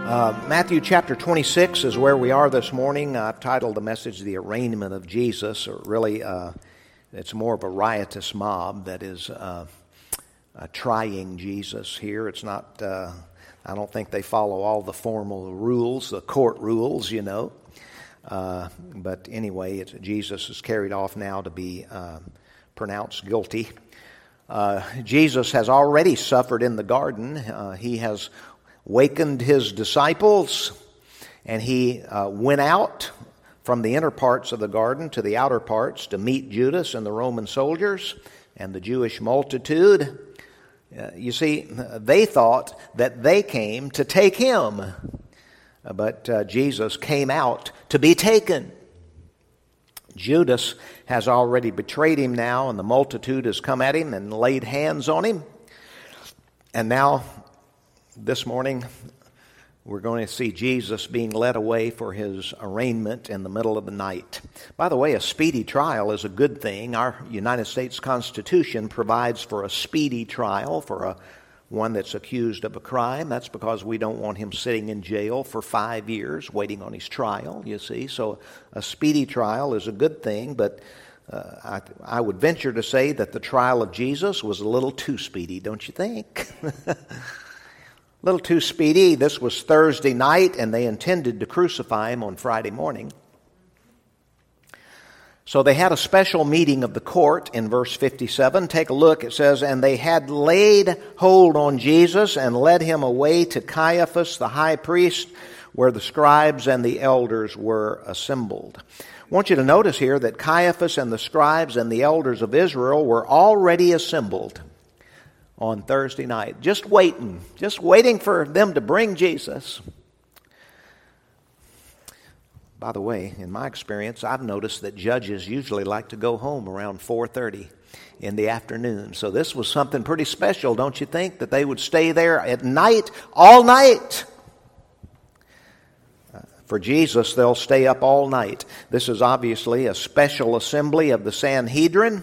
Matthew chapter 26 is where we are this morning. I've titled the message, The Arraignment of Jesus, or really it's more of a riotous mob that is trying Jesus here. It's not, I don't think they follow all the formal rules, the court rules, you know. But anyway, Jesus is carried off now to be pronounced guilty. Jesus has already suffered in the garden. He has wakened his disciples, and he went out from the inner parts of the garden to the outer parts to meet Judas and the Roman soldiers and the Jewish multitude. You see, they thought that they came to take him, but Jesus came out to be taken. Judas has already betrayed him now, and the multitude has come at him and laid hands on him. And now, this morning, we're going to see Jesus being led away for his arraignment in the middle of the night. By the way, a speedy trial is a good thing. Our United States Constitution provides for a speedy trial for one that's accused of a crime. That's because we don't want him sitting in jail for 5 years waiting on his trial, you see. So a speedy trial is a good thing, but I would venture to say that the trial of Jesus was a little too speedy, don't you think? A little too speedy. This was Thursday night, and they intended to crucify him on Friday morning. So they had a special meeting of the court in verse 57. Take a look. It says, "And they had laid hold on Jesus and led him away to Caiaphas the high priest, where the scribes and the elders were assembled." I want you to notice here that Caiaphas and the scribes and the elders of Israel were already assembled on Thursday night, just waiting for them to bring Jesus. By the way, in my experience, I've noticed that judges usually like to go home around 4:30 in the afternoon. So this was something pretty special, don't you think, that they would stay there at night, all night. For Jesus, they'll stay up all night. This is obviously a special assembly of the Sanhedrin.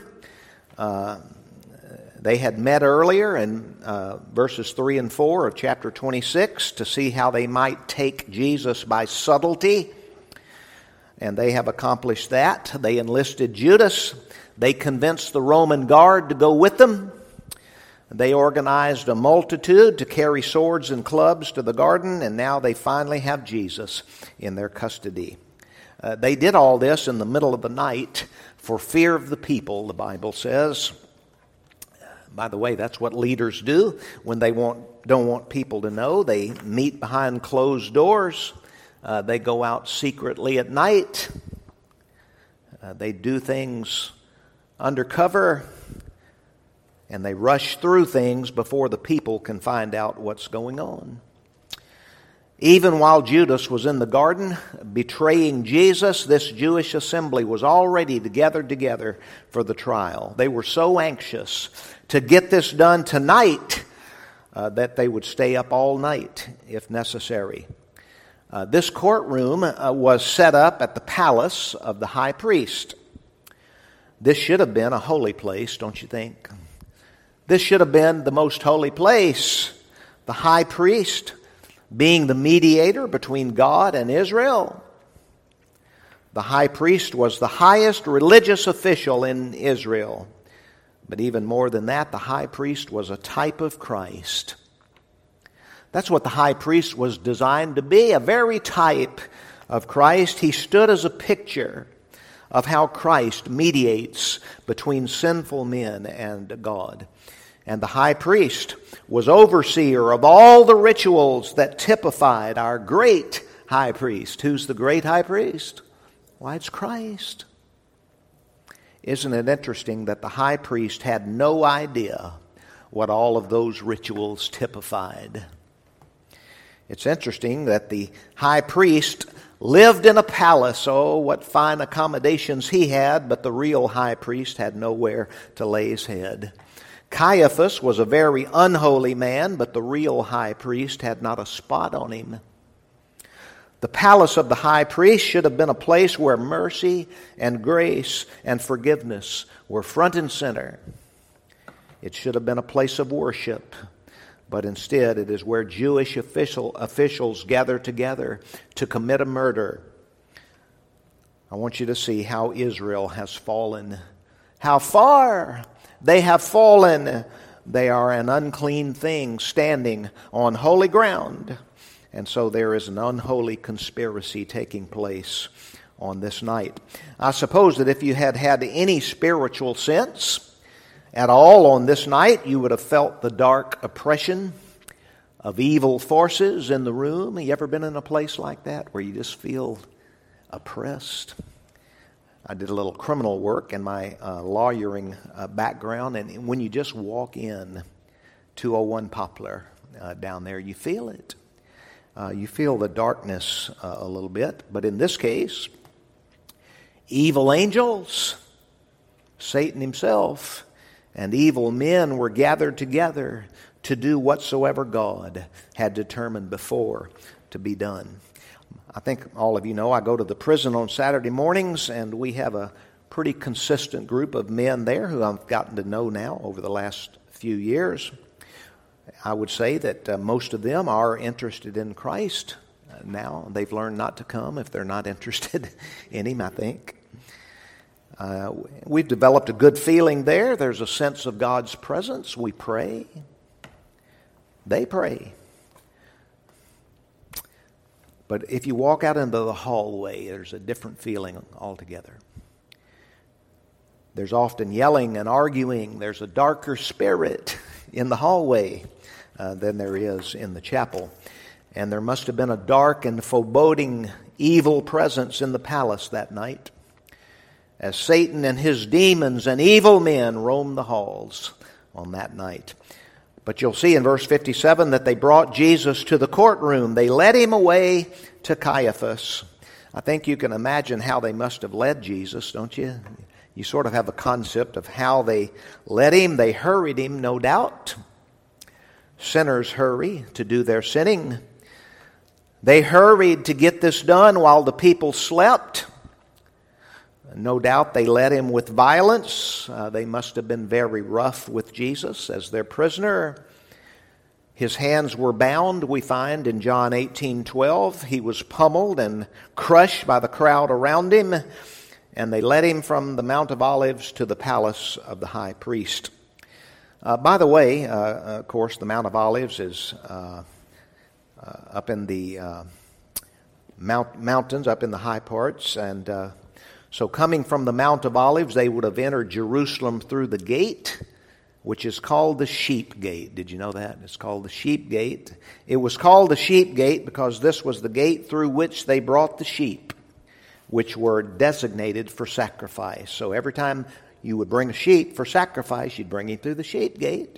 They had met earlier in verses 3 and 4 of chapter 26 to see how they might take Jesus by subtlety. And they have accomplished that. They enlisted Judas. They convinced the Roman guard to go with them. They organized a multitude to carry swords and clubs to the garden. And now they finally have Jesus in their custody. They did all this in the middle of the night for fear of the people, the Bible says. By the way, that's what leaders do when they don't want people to know. They meet behind closed doors. They go out secretly at night. They do things undercover. And they rush through things before the people can find out what's going on. Even while Judas was in the garden betraying Jesus, this Jewish assembly was already gathered together for the trial. They were so anxious to get this done tonight that they would stay up all night if necessary. This courtroom was set up at the palace of the high priest. This should have been a holy place, don't you think? This should have been the most holy place. The high priest being the mediator between God and Israel. The high priest was the highest religious official in Israel. But even more than that, the high priest was a type of Christ. That's what the high priest was designed to be, a very type of Christ. He stood as a picture of how Christ mediates between sinful men and God. And the high priest was overseer of all the rituals that typified our great high priest. Who's the great high priest? Why, it's Christ. Isn't it interesting that the high priest had no idea what all of those rituals typified? It's interesting that the high priest lived in a palace. Oh, what fine accommodations he had, but the real high priest had nowhere to lay his head. Caiaphas was a very unholy man, but the real high priest had not a spot on him. The palace of the high priest should have been a place where mercy and grace and forgiveness were front and center. It should have been a place of worship. but instead it is where Jewish officials gather together to commit a murder. I want you to see how Israel has fallen. How far they have fallen. They are an unclean thing standing on holy ground. And so there is an unholy conspiracy taking place on this night. I suppose that if you had had any spiritual sense at all on this night, you would have felt the dark oppression of evil forces in the room. You ever been in a place like that where you just feel oppressed? I did a little criminal work in my lawyering background, and when you just walk in 201 Poplar down there, you feel it. You feel the darkness a little bit, but in this case, evil angels, Satan himself, and evil men were gathered together to do whatsoever God had determined before to be done. I think all of you know I go to the prison on Saturday mornings, and we have a pretty consistent group of men there who I've gotten to know now over the last few years. I would say that most of them are interested in Christ now. They've learned not to come if they're not interested in Him, I think. We've developed a good feeling there. There's a sense of God's presence. We pray. They pray. But if you walk out into the hallway, there's a different feeling altogether. There's often yelling and arguing. There's a darker spirit in the hallway than there is in the chapel. And there must have been a dark and foreboding evil presence in the palace that night, as Satan and his demons and evil men roamed the halls on that night. But you'll see in verse 57 that they brought Jesus to the courtroom. They led Him away to Caiaphas. I think you can imagine how they must have led Jesus, don't you? You sort of have a concept of how they led Him. They hurried Him, no doubt. Sinners hurry to do their sinning. They hurried to get this done while the people slept. No doubt they led Him with violence. They must have been very rough with Jesus as their prisoner. His hands were bound, we find in John 18:12. He was pummeled and crushed by the crowd around Him. And they led Him from the Mount of Olives to the palace of the high priest. By the way, of course, the Mount of Olives is up in the mountains, up in the high parts, and so coming from the Mount of Olives, they would have entered Jerusalem through the gate, which is called the Sheep Gate. Did you know that? It's called the Sheep Gate. It was called the Sheep Gate because this was the gate through which they brought the sheep, which were designated for sacrifice. So every time you would bring a sheep for sacrifice, you'd bring him through the Sheep Gate.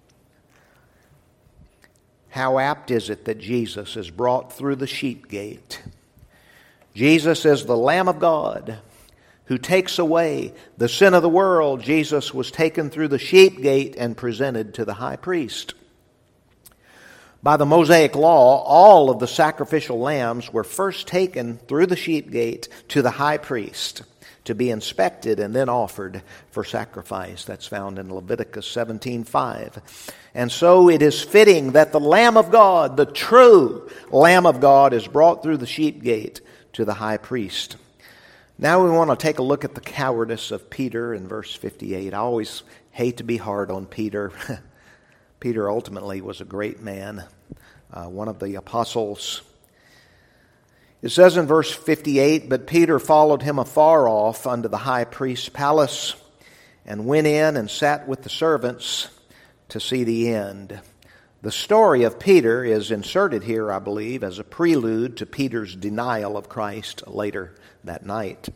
How apt is it that Jesus is brought through the Sheep Gate? Jesus is the Lamb of God who takes away the sin of the world. Jesus was taken through the Sheep Gate and presented to the high priest. By the Mosaic law, all of the sacrificial lambs were first taken through the Sheep Gate to the high priest to be inspected and then offered for sacrifice. That's found in Leviticus 17:5. And so it is fitting that the Lamb of God, the true Lamb of God, is brought through the Sheep Gate to the high priest. Now we want to take a look at the cowardice of Peter in verse 58. I always hate to be hard on Peter. Peter ultimately was a great man, one of the apostles. It says in verse 58, "But Peter followed him afar off unto the high priest's palace, and went in and sat with the servants to see the end." The story of Peter is inserted here, I believe, as a prelude to Peter's denial of Christ later that night.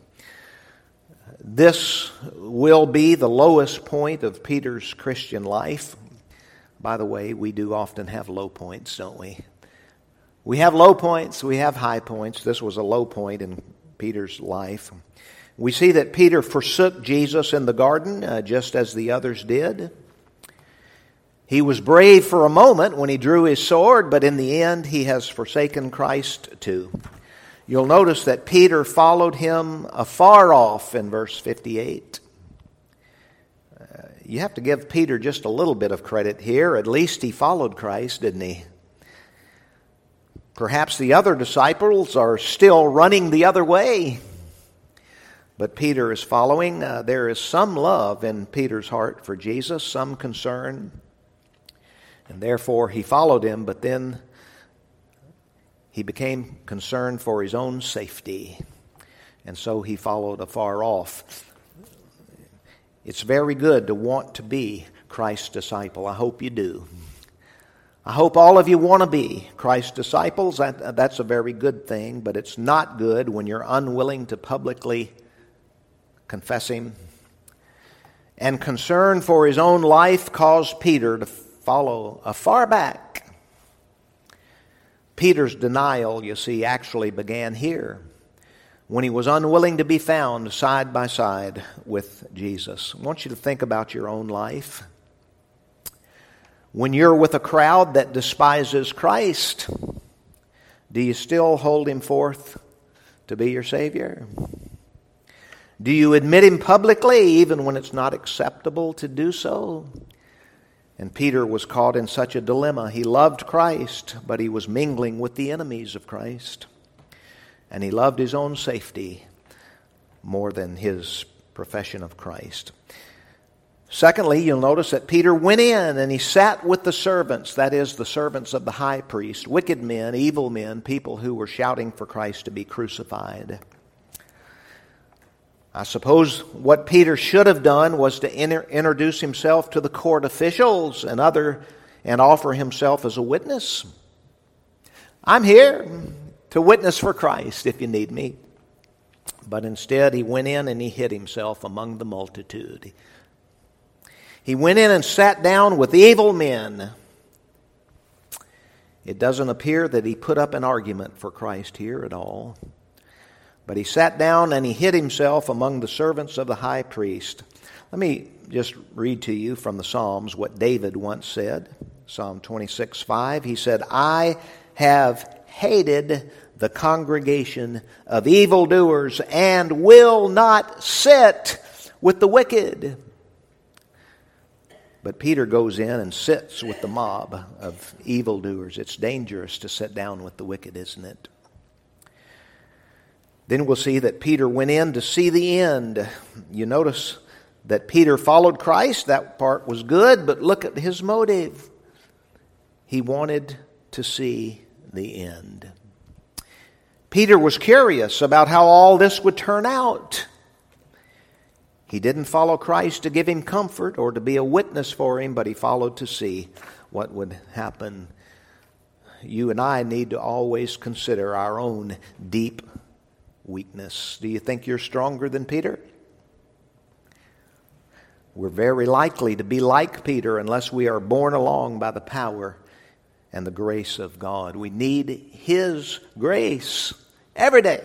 This will be the lowest point of Peter's Christian life. By the way, we do often have low points, don't we? We have low points, we have high points. This was a low point in Peter's life. We see that Peter forsook Jesus in the garden, just as the others did. He was brave for a moment when he drew his sword, but in the end he has forsaken Christ too. You'll notice that Peter followed him afar off in verse 58. you have to give Peter just a little bit of credit here. At least he followed Christ, didn't he? Perhaps the other disciples are still running the other way, but Peter is following. There is some love in Peter's heart for Jesus, some concern, and therefore he followed him, but then he became concerned for his own safety, and so he followed afar off. It's very good to want to be Christ's disciple. I hope you do. I hope all of you want to be Christ's disciples. That's a very good thing, but it's not good when you're unwilling to publicly confess Him. And concern for his own life caused Peter to follow afar back. Peter's denial, you see, actually began here, when he was unwilling to be found side by side with Jesus. I want you to think about your own life. When you're with a crowd that despises Christ, do you still hold Him forth to be your Savior? Do you admit Him publicly even when it's not acceptable to do so? And Peter was caught in such a dilemma. He loved Christ, but he was mingling with the enemies of Christ. And he loved his own safety more than his profession of Christ. Secondly, you'll notice that Peter went in and he sat with the servants, that is, the servants of the high priest, wicked men, evil men, people who were shouting for Christ to be crucified. I suppose what Peter should have done was to introduce himself to the court officials and offer himself as a witness. I'm here to witness for Christ if you need me. But instead he went in and he hid himself among the multitude. He went in and sat down with evil men. It doesn't appear that he put up an argument for Christ here at all. But he sat down and he hid himself among the servants of the high priest. Let me just read to you from the Psalms what David once said. Psalm 26:5. He said, I have hated the congregation of evildoers and will not sit with the wicked. But Peter goes in and sits with the mob of evildoers. It's dangerous to sit down with the wicked, isn't it? Then we'll see that Peter went in to see the end. You notice that Peter followed Christ. That part was good, but look at his motive. He wanted to see the end. Peter was curious about how all this would turn out. He didn't follow Christ to give him comfort or to be a witness for him, but he followed to see what would happen. You and I need to always consider our own deep weakness. Do you think you're stronger than Peter? We're very likely to be like Peter unless we are borne along by the power and the grace of God. We need His grace every day.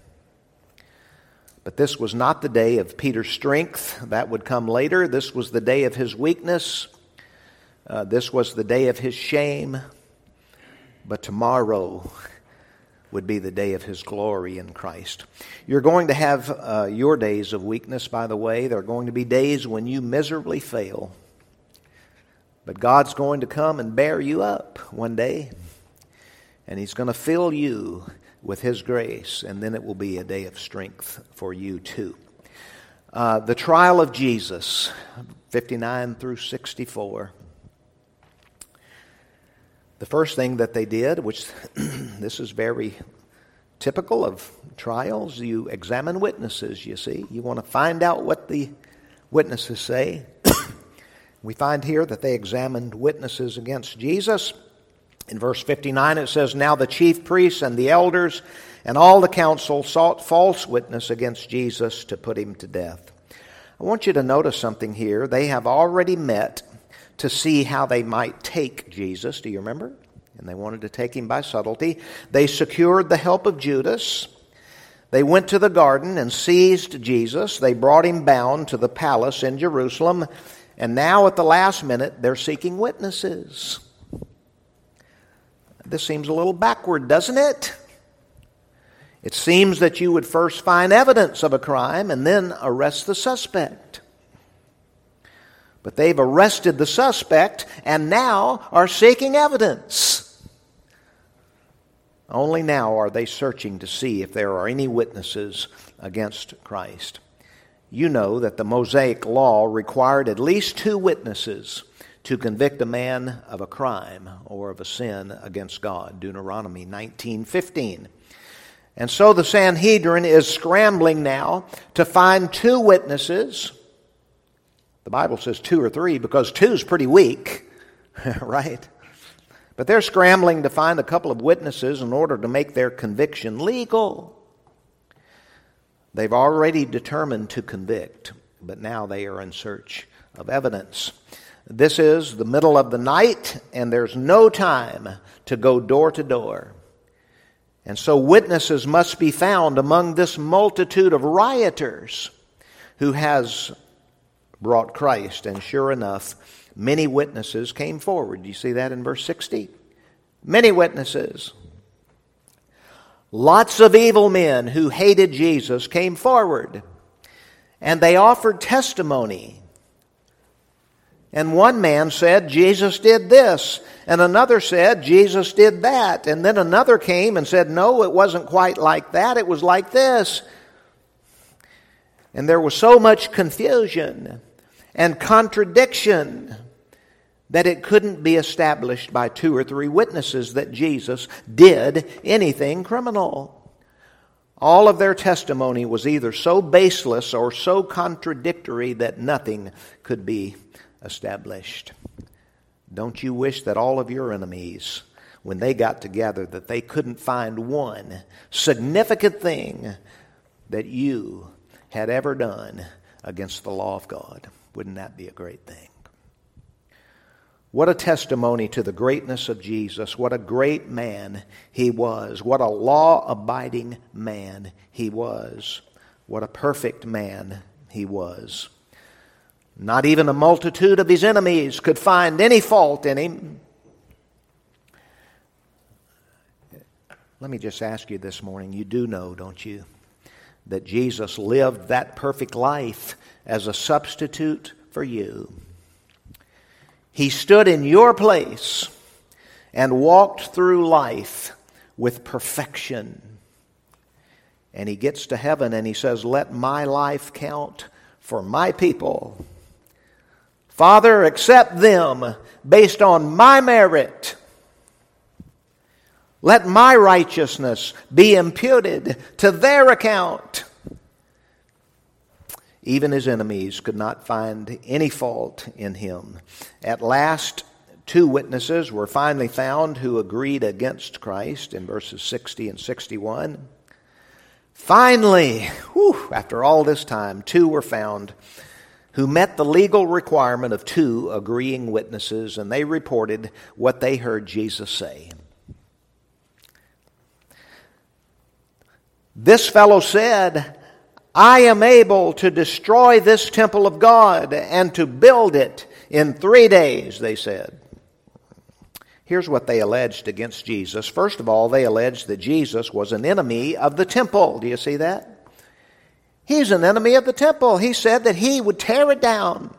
But this was not the day of Peter's strength. That would come later. This was the day of his weakness. This was the day of his shame. But tomorrow would be the day of his glory in Christ. You're going to have your days of weakness, by the way. There are going to be days when you miserably fail. But God's going to come and bear you up one day. And He's going to fill you with His grace. And then it will be a day of strength for you too. The trial of Jesus, 59 through 64. The first thing that they did, which this is very typical of trials, you examine witnesses, you see. You want to find out what the witnesses say. We find here that they examined witnesses against Jesus. In verse 59 it says, Now the chief priests and the elders and all the council sought false witness against Jesus to put Him to death. I want you to notice something here. They have already met to see how they might take Jesus. Do you remember? And they wanted to take Him by subtlety. They secured the help of Judas. They went to the garden and seized Jesus. They brought Him bound to the palace in Jerusalem. And now at the last minute, they're seeking witnesses. This seems a little backward, doesn't it? It seems that you would first find evidence of a crime and then arrest the suspect. But they've arrested the suspect and now are seeking evidence. Only now are they searching to see if there are any witnesses against Christ. You know that the Mosaic law required at least 2 witnesses to convict a man of a crime or of a sin against God. Deuteronomy 19:15. And so the Sanhedrin is scrambling now to find 2 witnesses. The Bible says 2 or 3 because 2 is pretty weak, right? But they're scrambling to find a couple of witnesses in order to make their conviction legal. They've already determined to convict, but now they are in search of evidence. This is the middle of the night, and there's no time to go door to door. And so witnesses must be found among this multitude of rioters who has brought Christ. And sure enough, many witnesses came forward. You see that in verse 60? Many witnesses. Lots of evil men who hated Jesus came forward, and they offered testimony. And one man said, Jesus did this, and another said, Jesus did that. And then another came and said, no, it wasn't quite like that, it was like this. And there was so much confusion and contradiction that it couldn't be established by 2 or 3 witnesses that Jesus did anything criminal. All of their testimony was either so baseless or so contradictory that nothing could be established. Don't you wish that all of your enemies, when they got together, that they couldn't find one significant thing that you had ever done against the law of God? Wouldn't that be a great thing? What a testimony to the greatness of Jesus. What a great man he was. What a law-abiding man he was. What a perfect man he was. Not even a multitude of his enemies could find any fault in him. Let me just ask you this morning, you do know, don't you, that Jesus lived that perfect life as a substitute for you. He stood in your place and walked through life with perfection. And he gets to heaven and he says, let my life count for my people. Father, accept them based on my merit. Let my righteousness be imputed to their account. Even his enemies could not find any fault in him. At last, 2 witnesses were finally found who agreed against Christ in verses 60 and 61. Finally, after all this time, 2 were found who met the legal requirement of 2 agreeing witnesses, and they reported what they heard Jesus say. This fellow said, I am able to destroy this temple of God and to build it in 3 days, they said. Here's what they alleged against Jesus. First of all, they alleged that Jesus was an enemy of the temple. Do you see that? He's an enemy of the temple. He said that he would tear it down.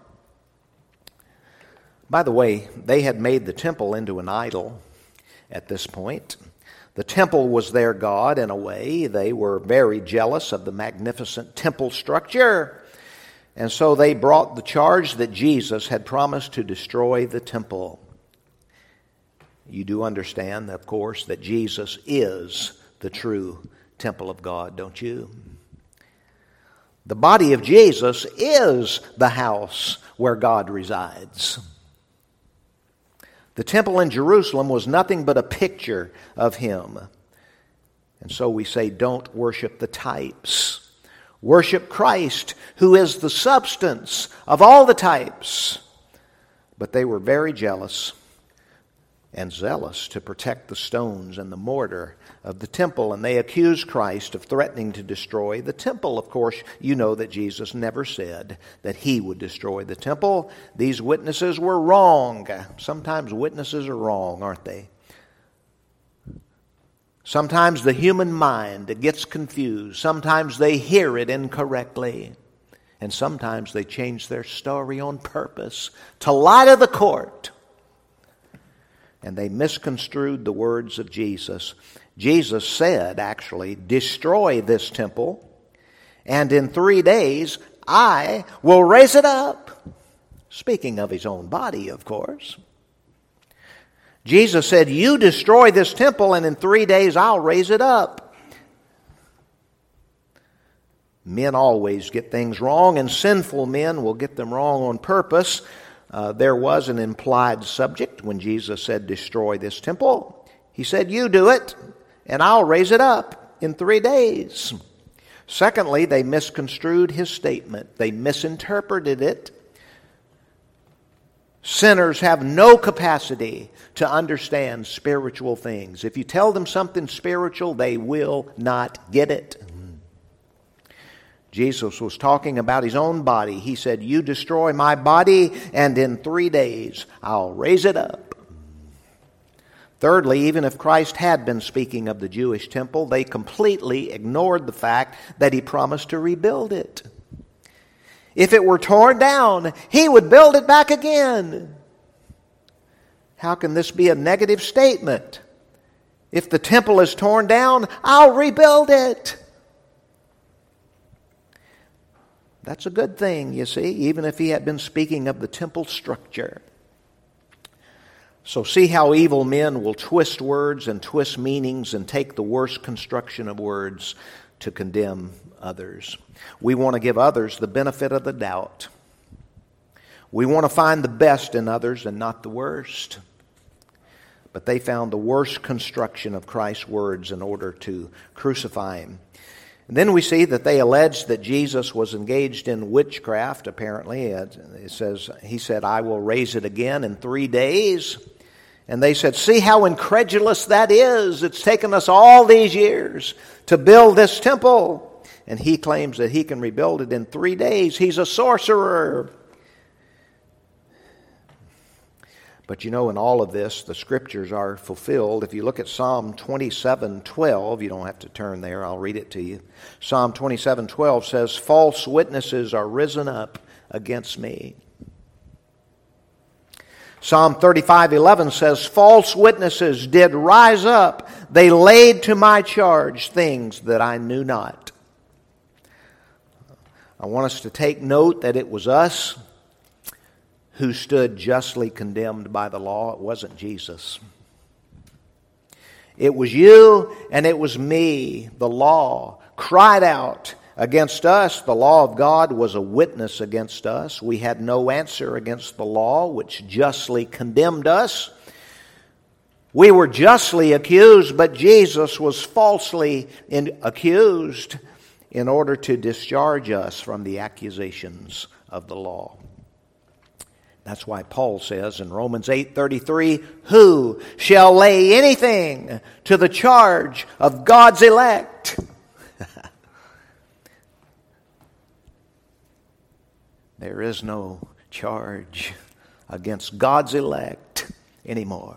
By the way, they had made the temple into an idol at this point. The temple was their god in a way. They were very jealous of the magnificent temple structure. And so they brought the charge that Jesus had promised to destroy the temple. You do understand, of course, that Jesus is the true temple of God, don't you? The body of Jesus is the house where God resides. The temple in Jerusalem was nothing but a picture of him. And so we say, don't worship the types. Worship Christ, who is the substance of all the types. But they were very jealous and zealous to protect the stones and the mortar of the temple, and they accused Christ of threatening to destroy the temple. Of course, you know that Jesus never said that he would destroy the temple. These witnesses were wrong. Sometimes witnesses are wrong, aren't they? Sometimes the human mind gets confused. Sometimes they hear it incorrectly. And sometimes they change their story on purpose to lie to the court. And they misconstrued the words of Jesus. Jesus said, actually, destroy this temple, and in 3 days I will raise it up. Speaking of his own body, of course. Jesus said, you destroy this temple, and in 3 days I'll raise it up. Men always get things wrong, and sinful men will get them wrong on purpose. There was an implied subject when Jesus said, destroy this temple. He said, you do it, and I'll raise it up in 3 days. Secondly, they misconstrued his statement. They misinterpreted it. Sinners have no capacity to understand spiritual things. If you tell them something spiritual, they will not get it. Jesus was talking about his own body. He said, you destroy my body, and in 3 days I'll raise it up. Thirdly, even if Christ had been speaking of the Jewish temple, they completely ignored the fact that he promised to rebuild it. If it were torn down, he would build it back again. How can this be a negative statement? If the temple is torn down, I'll rebuild it. That's a good thing, you see, even if he had been speaking of the temple structure. So see how evil men will twist words and twist meanings and take the worst construction of words to condemn others. We want to give others the benefit of the doubt. We want to find the best in others and not the worst. But they found the worst construction of Christ's words in order to crucify him. And then we see that they alleged that Jesus was engaged in witchcraft, apparently. It says, he said, I will raise it again in 3 days. And they said, see how incredulous that is. It's taken us all these years to build this temple. And he claims that he can rebuild it in 3 days. He's a sorcerer. But you know, in all of this, the scriptures are fulfilled. If you look at Psalm 27:12, you don't have to turn there, I'll read it to you. Psalm 27:12 says, false witnesses are risen up against me. Psalm 35:11 says, false witnesses did rise up. They laid to my charge things that I knew not. I want us to take note that it was us who stood justly condemned by the law. It wasn't Jesus. It was you and it was me. The law cried out against us. The law of God was a witness against us. We had no answer against the law, which justly condemned us. We were justly accused, but Jesus was falsely accused in order to discharge us from the accusations of the law. That's why Paul says in Romans 8:33, who shall lay anything to the charge of God's elect? There is no charge against God's elect anymore.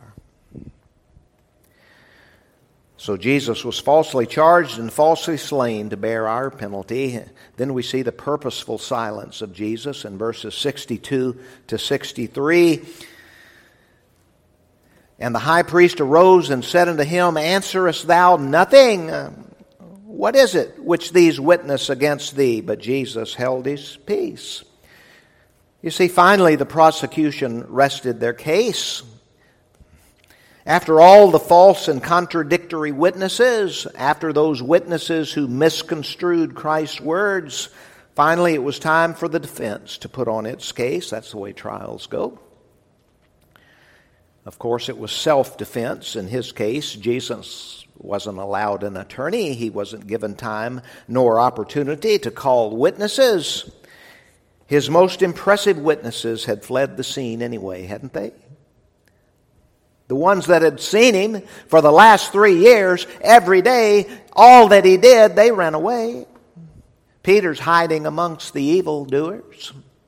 So Jesus was falsely charged and falsely slain to bear our penalty. Then we see the purposeful silence of Jesus in verses 62 to 63. And the high priest arose and said unto him, answerest thou nothing? What is it which these witness against thee? But Jesus held his peace. You see, finally the prosecution rested their case. After all the false and contradictory witnesses, after those witnesses who misconstrued Christ's words, finally it was time for the defense to put on its case. That's the way trials go. Of course, it was self-defense. In his case, Jesus wasn't allowed an attorney. He wasn't given time nor opportunity to call witnesses. His most impressive witnesses had fled the scene anyway, hadn't they? The ones that had seen him for the last 3 years, every day, all that he did, they ran away. Peter's hiding amongst the evildoers.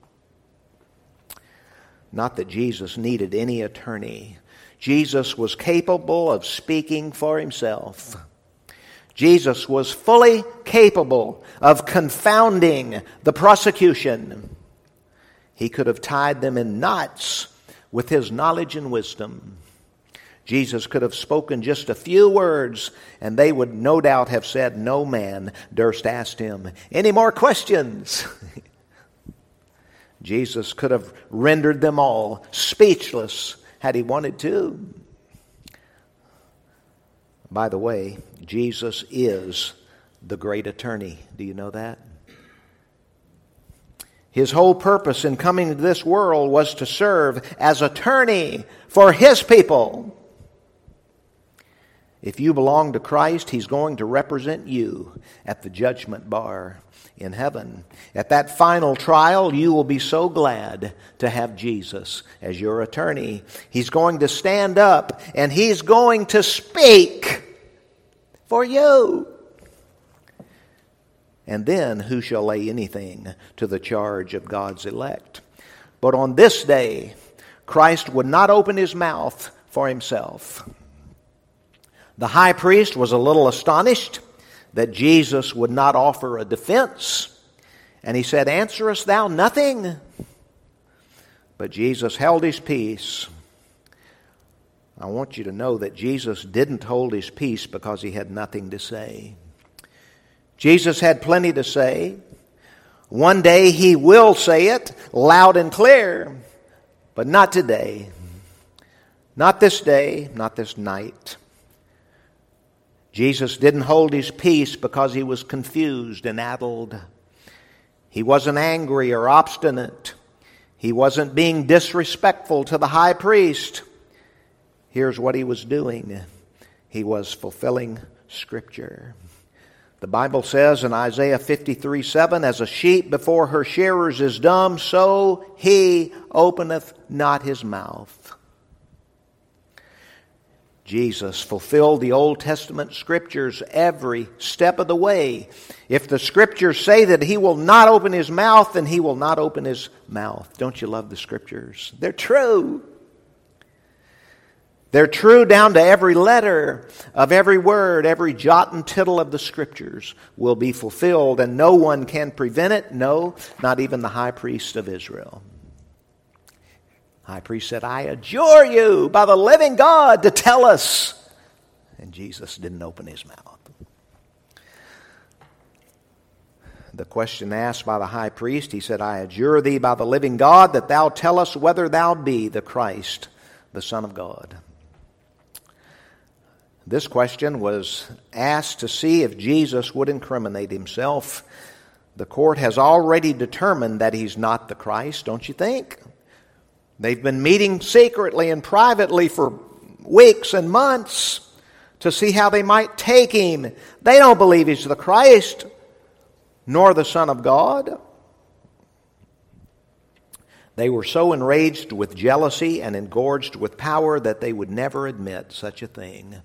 Not that Jesus needed any attorney. Jesus was capable of speaking for himself. Jesus was fully capable of confounding the prosecution. He could have tied them in knots with his knowledge and wisdom. Jesus could have spoken just a few words, and they would no doubt have said, "No man durst ask him any more questions." Jesus could have rendered them all speechless had he wanted to. By the way, Jesus is the great attorney. Do you know that? His whole purpose in coming to this world was to serve as attorney for his people. If you belong to Christ, he's going to represent you at the judgment bar in heaven. At that final trial, you will be so glad to have Jesus as your attorney. He's going to stand up and he's going to speak for you. And then who shall lay anything to the charge of God's elect? But on this day, Christ would not open his mouth for himself. The high priest was a little astonished that Jesus would not offer a defense. And he said, "Answerest thou nothing?" But Jesus held his peace. I want you to know that Jesus didn't hold his peace because he had nothing to say. Jesus had plenty to say. One day he will say it loud and clear, but not today. Not this day, not this night. Jesus didn't hold his peace because he was confused and addled. He wasn't angry or obstinate. He wasn't being disrespectful to the high priest. Here's what he was doing. He was fulfilling Scripture. The Bible says in Isaiah 53:7, "As a sheep before her shearers is dumb, so he openeth not his mouth." Jesus fulfilled the Old Testament Scriptures every step of the way. If the Scriptures say that he will not open his mouth, then he will not open his mouth. Don't you love the Scriptures? They're true. They're true down to every letter of every word. Every jot and tittle of the Scriptures will be fulfilled, and no one can prevent it. No, not even the high priest of Israel. High priest said, "I adjure you by the living God to tell us." And Jesus didn't open his mouth. The question asked by the high priest, he said, "I adjure thee by the living God that thou tell us whether thou be the Christ, the Son of God." This question was asked to see if Jesus would incriminate himself. The court has already determined that he's not the Christ, don't you think? They've been meeting secretly and privately for weeks and months to see how they might take him. They don't believe he's the Christ, nor the Son of God. They were so enraged with jealousy and engorged with power that they would never admit such a thing.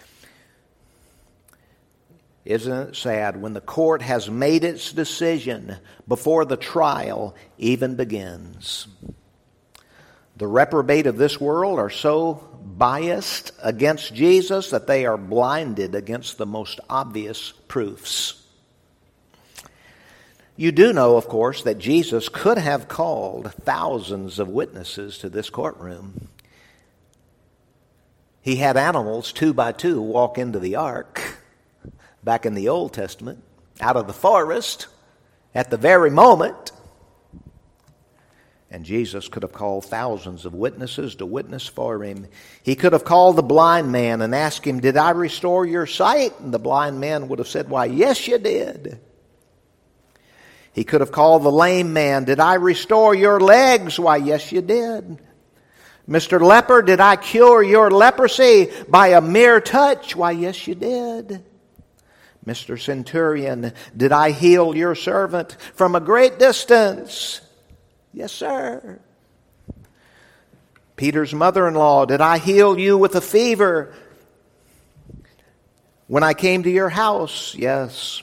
Isn't it sad when the court has made its decision before the trial even begins? The reprobate of this world are so biased against Jesus that they are blinded against the most obvious proofs. You do know, of course, that Jesus could have called thousands of witnesses to this courtroom. He had animals 2 by 2 walk into the ark back in the Old Testament, out of the forest, at the very moment. And Jesus could have called thousands of witnesses to witness for him. He could have called the blind man and asked him, "Did I restore your sight?" And the blind man would have said, "Why, yes, you did." He could have called the lame man, "Did I restore your legs?" "Why, yes, you did." "Mr. Leper, did I cure your leprosy by a mere touch?" "Why, yes, you did." "Mr. Centurion, did I heal your servant from a great distance?" "Yes, sir." "Peter's mother-in-law, did I heal you with a fever when I came to your house?" "Yes."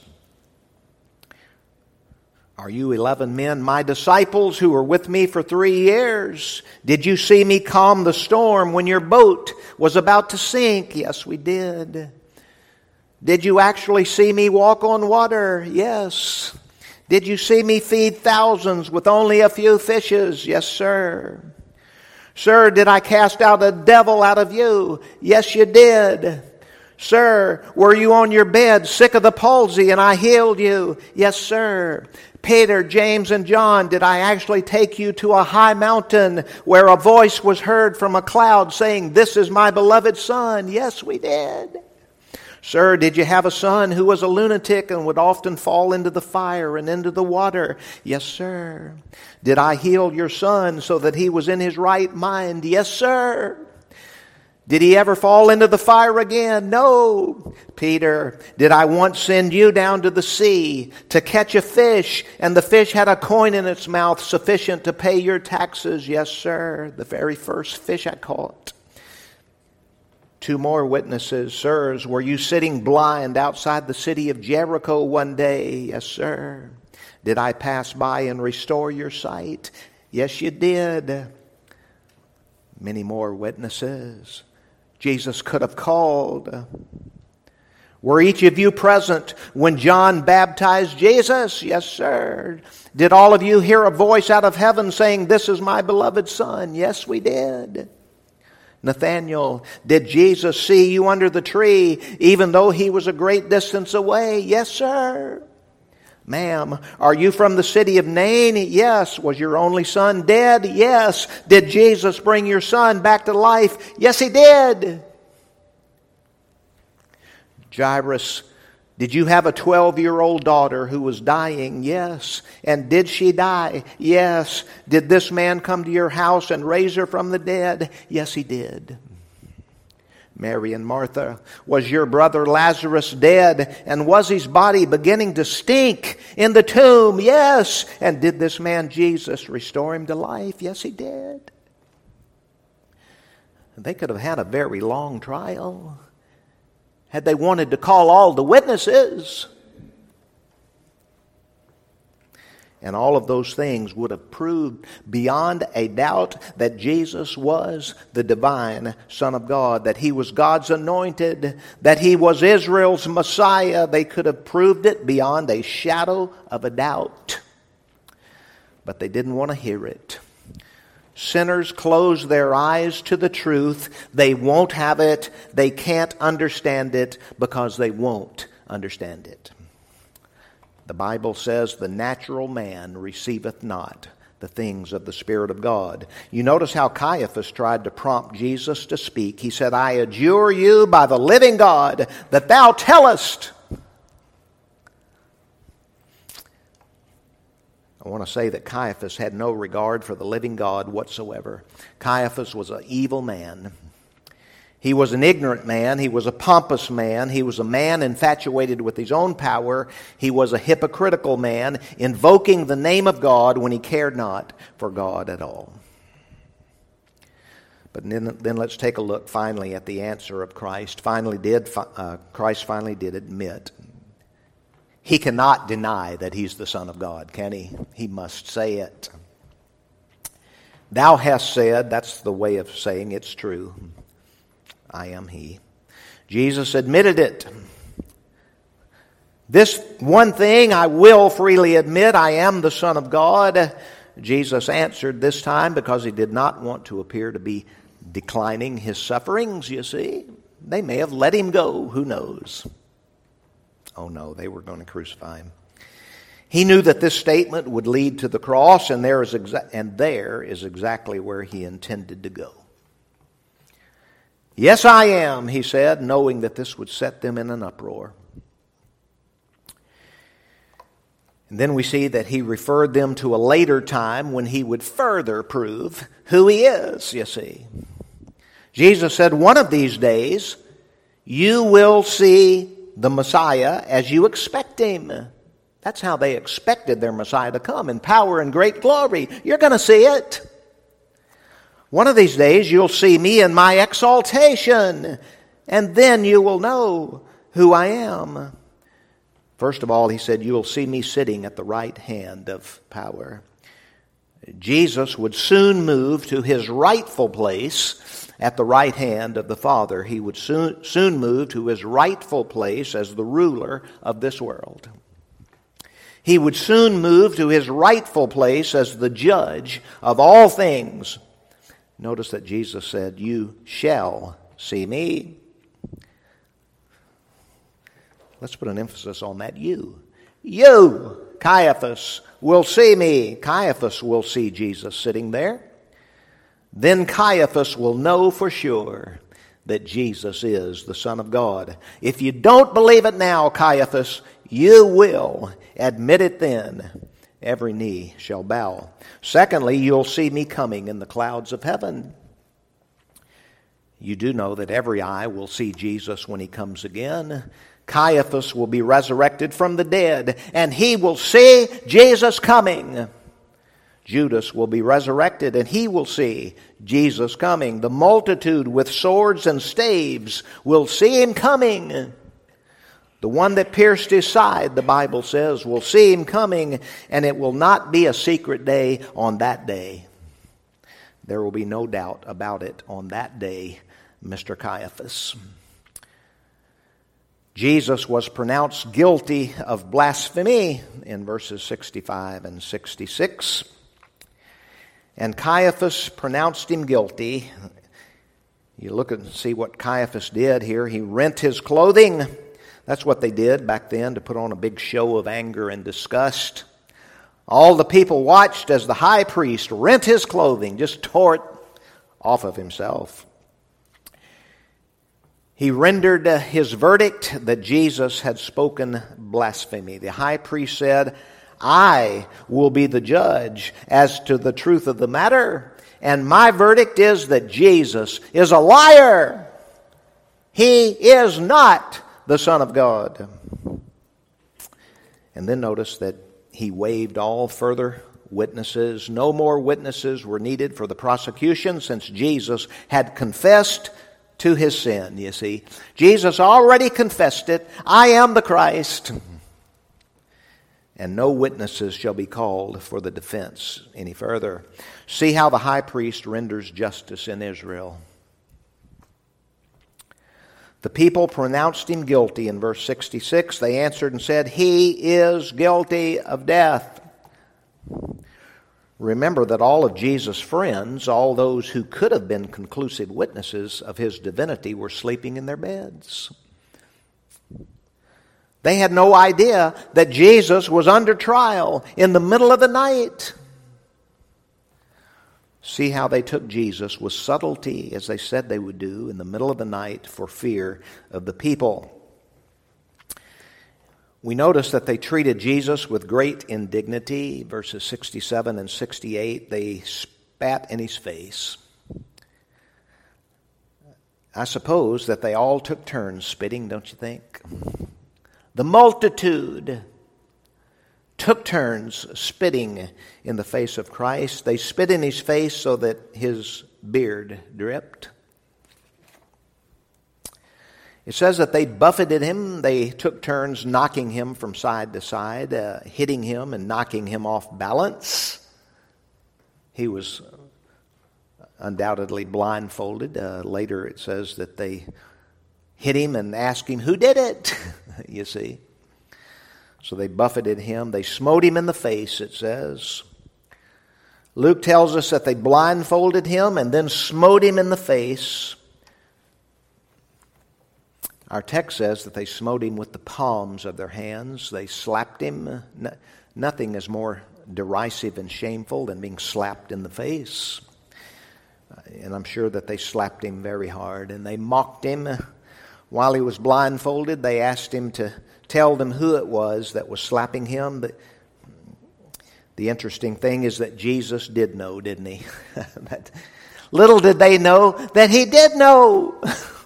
"Are you 11 men, my disciples, who were with me for 3 years? Did you see me calm the storm when your boat was about to sink?" "Yes, we did." Did you actually see me walk on water? Yes. Did you see me feed thousands with only a few fishes? Yes, sir. Sir, did I cast out a devil out of you? Yes, you did. Sir, were you on your bed sick of the palsy and I healed you? Yes, sir. Peter, James, and John, did I actually take you to a high mountain where a voice was heard from a cloud saying, "This is my beloved Son"? Yes, we did. Sir, did you have a son who was a lunatic and would often fall into the fire and into the water? Yes, sir. Did I heal your son so that he was in his right mind? Yes, sir. Did he ever fall into the fire again? No. Peter, did I once send you down to the sea to catch a fish, and the fish had a coin in its mouth sufficient to pay your taxes? Yes, sir. The very first fish I caught. Two more witnesses. Sirs, were you sitting blind outside the city of Jericho one day? Yes, sir. Did I pass by and restore your sight? Yes, you did. Many more witnesses Jesus could have called. Were each of you present when John baptized Jesus? Yes, sir. Did all of you hear a voice out of heaven saying, "This is my beloved Son"? Yes, we did. Nathanael, did Jesus see you under the tree even though he was a great distance away? Yes, sir. Ma'am, are you from the city of Nain? Yes. Was your only son dead? Yes. Did Jesus bring your son back to life? Yes, he did. Jairus, did you have a 12-year-old daughter who was dying? Yes. And did she die? Yes. Did this man come to your house and raise her from the dead? Yes, he did. Mary and Martha, was your brother Lazarus dead? And was his body beginning to stink in the tomb? Yes. And did this man Jesus restore him to life? Yes, he did. They could have had a very long trial had they wanted to call all the witnesses. And all of those things would have proved beyond a doubt that Jesus was the divine Son of God, that he was God's anointed, that he was Israel's Messiah. They could have proved it beyond a shadow of a doubt. But they didn't want to hear it. Sinners close their eyes to the truth. They won't have it. They can't understand it because they won't understand it. The Bible says, "The natural man receiveth not the things of the Spirit of God." You notice how Caiaphas tried to prompt Jesus to speak. He said, "I adjure you by the living God that thou tellest." I want to say that Caiaphas had no regard for the living God whatsoever. Caiaphas was an evil man. He was an ignorant man. He was a pompous man. He was a man infatuated with his own power. He was a hypocritical man, invoking the name of God when he cared not for God at all. But then let's take a look finally at the answer of Christ. Christ finally did admit. He cannot deny that he's the Son of God, can he? He must say it. Thou hast said, that's the way of saying it's true. I am he. Jesus admitted it. This one thing I will freely admit, I am the Son of God. Jesus answered this time because he did not want to appear to be declining his sufferings, you see. They may have let him go, who knows? Oh no, they were going to crucify him. He knew that this statement would lead to the cross, and there is exactly where he intended to go. Yes, I am, he said, knowing that this would set them in an uproar. And then we see that he referred them to a later time when he would further prove who he is, you see. Jesus said, one of these days, you will see the Messiah as you expect him. That's how they expected their Messiah to come, in power and great glory. You're going to see it. One of these days you'll see me in my exaltation, and then you will know who I am. First of all, he said, you will see me sitting at the right hand of power. Jesus would soon move to his rightful place at the right hand of the Father. He would soon move to his rightful place as the ruler of this world. He would soon move to his rightful place as the judge of all things. Notice that Jesus said, "You shall see me." Let's put an emphasis on that you. You, Caiaphas, will see me. Caiaphas will see Jesus sitting there. Then Caiaphas will know for sure that Jesus is the Son of God. If you don't believe it now, Caiaphas, you will admit it then. Every knee shall bow. Secondly, you'll see me coming in the clouds of heaven. You do know that every eye will see Jesus when he comes again. Caiaphas will be resurrected from the dead, and he will see Jesus coming. Judas will be resurrected, and he will see Jesus coming. The multitude with swords and staves will see him coming. The one that pierced his side, the Bible says, will see him coming, and it will not be a secret day on that day. There will be no doubt about it on that day, Mr. Caiaphas. Jesus was pronounced guilty of blasphemy in verses 65 and 66. And Caiaphas pronounced him guilty. You look and see what Caiaphas did here. He rent his clothing. That's what they did back then, to put on a big show of anger and disgust. All the people watched as the high priest rent his clothing, just tore it off of himself. He rendered his verdict that Jesus had spoken blasphemy. The high priest said, "I will be the judge as to the truth of the matter, and my verdict is that Jesus is a liar. He is not the Son of God." And then notice that he waived all further witnesses. No more witnesses were needed for the prosecution, since Jesus had confessed to his sin, you see. Jesus already confessed it. "I am the Christ." And no witnesses shall be called for the defense any further. See how the high priest renders justice in Israel. The people pronounced him guilty in verse 66. They answered and said, "He is guilty of death." Remember that all of Jesus' friends, all those who could have been conclusive witnesses of his divinity, were sleeping in their beds. They had no idea that Jesus was under trial in the middle of the night. See how they took Jesus with subtlety, as they said they would do, in the middle of the night for fear of the people. We notice that they treated Jesus with great indignity. Verses 67 and 68, they spat in his face. I suppose that they all took turns spitting, don't you think? The multitude took turns spitting in the face of Christ. They spit in his face so that his beard dripped. It says that they buffeted him. They took turns knocking him from side to side, hitting him and knocking him off balance. He was undoubtedly blindfolded. Later it says that they hit him and asked him, "Who did it?" You see. So they buffeted him. They smote him in the face, it says. Luke tells us that they blindfolded him and then smote him in the face. Our text says that they smote him with the palms of their hands. They slapped him. Nothing is more derisive and shameful than being slapped in the face. And I'm sure that they slapped him very hard. And they mocked him. While he was blindfolded, they asked him to tell them who it was that was slapping him. The interesting thing is that Jesus did know, didn't he? Little did they know that he did know.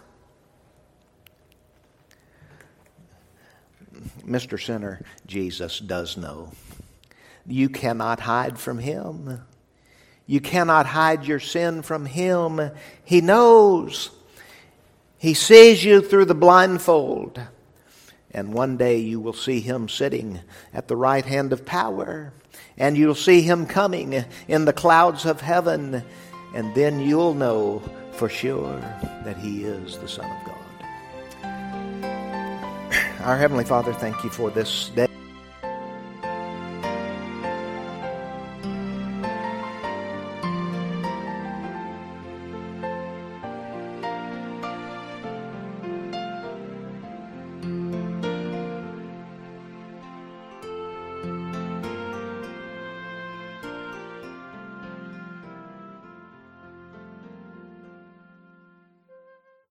Mr. Sinner, Jesus does know. You cannot hide from him. You cannot hide your sin from him. He knows. He sees you through the blindfold. And one day you will see him sitting at the right hand of power. And you'll see him coming in the clouds of heaven. And then you'll know for sure that He is the Son of God. Our Heavenly Father, thank You for this day.